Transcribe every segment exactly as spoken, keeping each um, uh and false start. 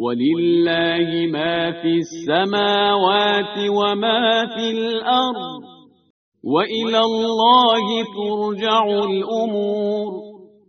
ولله ما في السماوات وما في الأرض وإلى الله ترجع الأمور.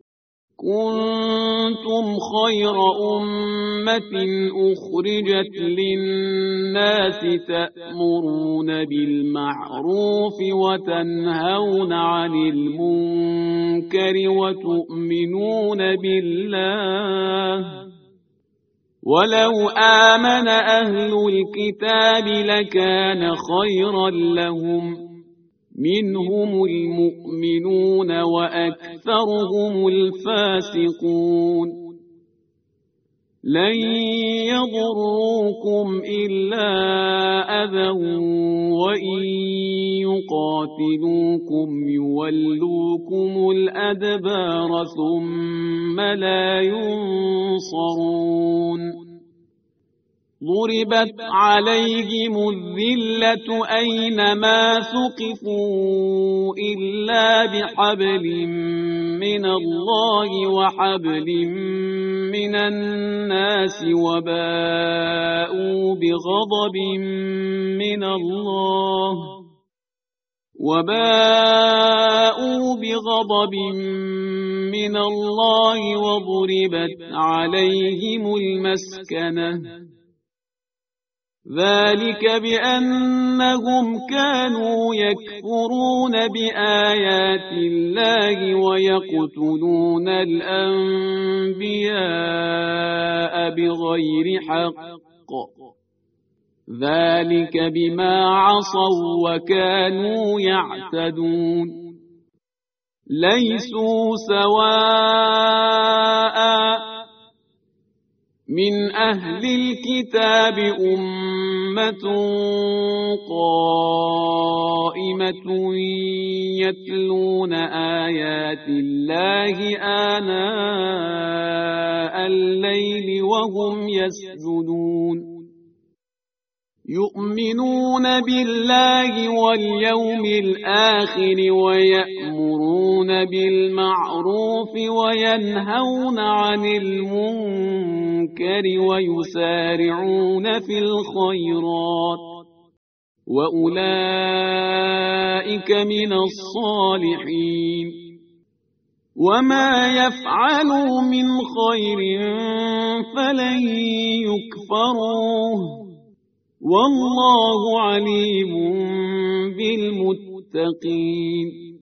كنتم خير أمة أخرجت للناس تأمرون بالمعروف وتنهون عن المنكر وتؤمنون بالله. ولو آمن أهل الكتاب لكان خيرا لهم، منهم المؤمنون وأكثرهم الفاسقون. لن يضروكم إلا أذى وإن يقاتلوكم يولوكم الأدبار ثم لا ينصرون. ضربت عليهم الذلة أينما ثقفوا إلا بحبل من الله وحبل من الناس وباءوا بغضب من الله وباءوا بغضب من الله وضربت عليهم المسكنة. ذلك بأنهم كانوا يكفرون بآيات الله ويقتلون الأنبياء بغير حق. ذلك بما عصوا وكانوا يعتدون. ليسوا سواء من أهل الكتاب أمة قائمة يتلون آيات الله آناء الليل وهم يسجدون. يؤمنون بالله واليوم الآخر ويأمرون بالمعروف وينهون عن المنكر ويسارعون في الخيرات وأولئك من الصالحين. وما يفعلوا من خير فلن يكفروه والله عليم بالمتقين.